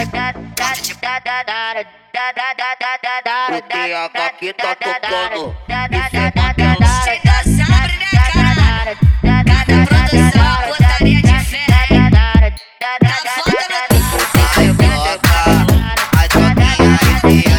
O TH que tá tocando, isso é Chega sempre, né, cara? Cada produção, putaria diferente. Tá foda no vai blocar. A joguinha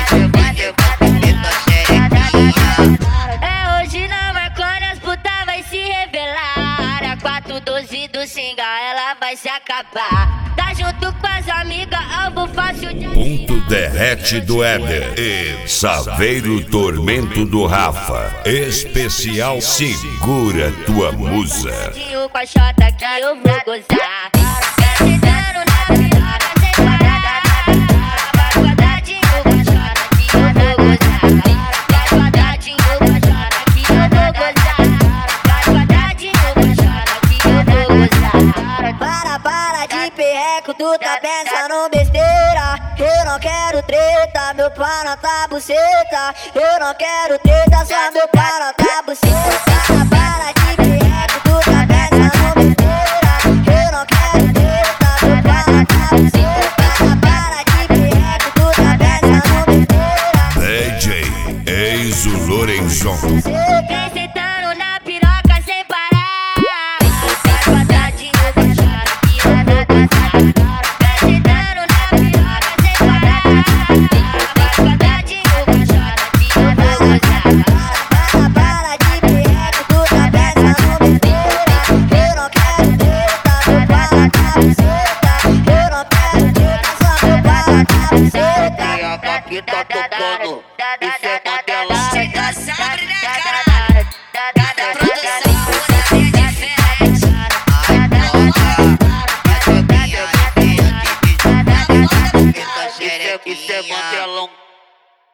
É hoje na Marconi, as putas vai se revelar. A 412 do Singa, ela vai se acabar. Tá junto com as amigas, alvo fácil de Ponto Derrete do Éder e Saveiro Tormento do Rafa. Especial Segura Tua Musa. com a xota que eu vou gozar. Sentando na piroca sem parar. Quadradinho com a xota que eu vou gozar. Quadradinho com a xota que eu vou gozar. Quadradinho com a xota que eu vou gozar. Para de perreco, tu tá pensando besteira. Eu não quero treta, meu pau na tua buceta. Eu não quero treta, só meu pau na tua buceta. Para de perreco, tu tá pensando besteira. Eu não quero treta, meu pau na tua buceta. Para de perreco, tu tá pensando besteira. DJ Eizo Lorenzon. Vem sentando na piroca sem parar. Quadradinho com a xota que eu vou gozar. Vem sentando na piroca sem parar. Quadradinho com a xota que eu vou gozar. Para de perreco, tu tá pensando besteira. Eu não quero treta, meu pau na tua buceta. Eu não quero treta, só meu pau na tua buceta. TH que tá tocando, isso é modelagem. Chega sempre, né, cara? Cada produção, putaria diferente. Isso é modelão.